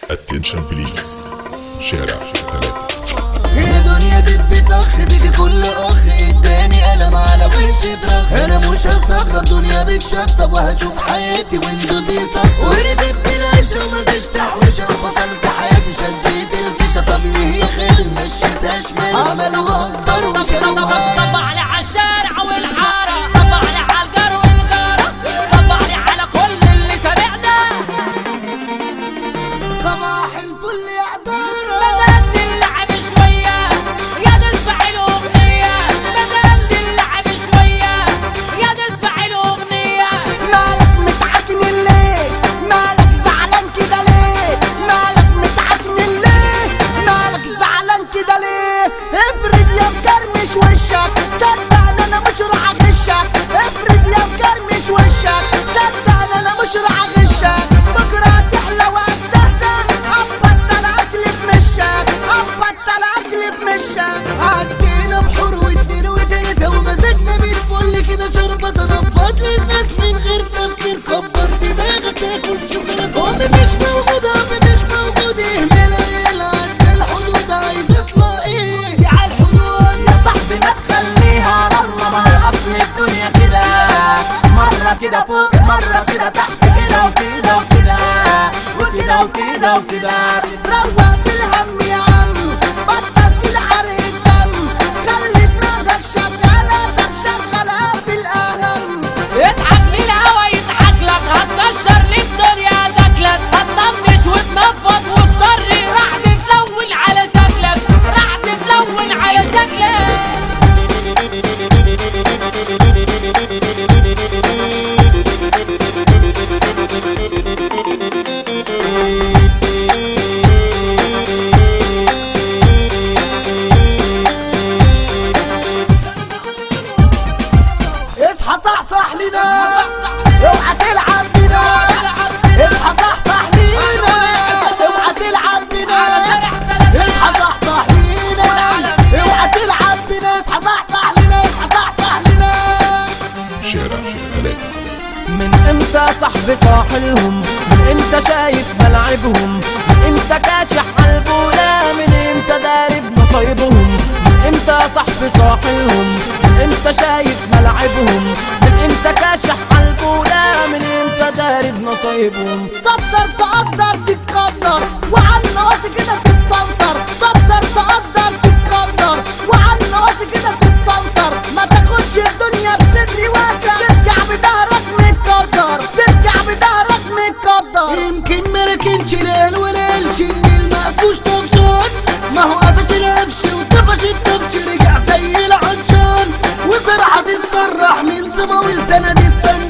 اتنشن بليز شارع 3. يا دنيا دب طخ فيك كل اخ اداني قلم على وش اترخ. انا مش هستغرب دنيا بتشطب وهشوف حياتي ويندوز يصف. وردب العيشه ومفيش تحويشه وفصلت حياتي شديت الفيشه. طب ليه يا خيل مشيتها شمال عملوا اكبر وشالوها. صب علي على الشارع والحاره، صب علي على الجار والجاره، صب علي على كل اللي سمعنا. صباح الفل يا عباره. بدأت اللعب شويه يا نسمع الاغنيه، بدأت اللعب شويه يا نسمع الاغنيه. مالك متعكن ليه؟ مالك زعلان كده ليه؟ مالك متعكن ليه؟ مالك زعلان كده ليه؟ افرد يا مكرمش وشك، صدق انا مش راح اغشك. افرد يا مكرمش وشك، صدق انا مش راح اغشك. بكره تحلى وهتهدى، ابطل اكل في مشك، ابطل اكل في مشك. عدينا بحور واتنين وتلاته ومزاجنا بيتفل كده شربة تنفض للناس من غير تفكير. كبر دماغك تاكل شوكولاتة. ومفيش موجود مفيش موجود اهملها عدى الحدود. عايز اطلع ايه يا عالحدود؟ يا صاحبي ما تخليها على الله، ما هي اصل الدنيا كده، مرة كده فوق مرة كده تحت، كده وكده وكده وكده وكده وكده. روق بالهم يا عم، بطل كده حرق الدم، خلي دماغك شغالة، طب شغالها في الأهم. اضحك للهوا يضحك لك، هتكشر للدنيا تاكلك، هتطفش وتنفض وتضري، راح تتلون على شكلك، راح تتلون على شكلك. اصحى صحصح لنا اوعى تلعب بينا. اصحى صحصح لينا اوعى تلعب بينا. اصحى صحصح لينا اوعى تلعب بينا. اصحى صحصح لينا اصحى صحصح لينا. شارع 3. من امتى صاحبي صاحلهم؟ من امتى شايف ملعبهم؟ من امتى كاشح عالبولا؟ من امتى دارب مصايبهم؟ من امتى صاحبي صاحلهم؟ من امتى شايف ملعبهم؟ من امتى كاشح عالبولا؟ من امتى دارب مصايبهم؟ صدر تقدر تتقدر وعلى النواصي كده تتسنطر. صدر تقدر تتقدر وعلى النواصي كده تتسنطر. ما تاخدش الدنيا بصدري واسع، ترجع بضهرك متقدر، ترجع بضهرك متقدر. يمكن ما ركنش ليل وليلش ان المقفوش طفشان. ما هو قفش القفش وطفش الطفش رجع زي العطشان. وصرحة تتسرح من صبا ولسانة السن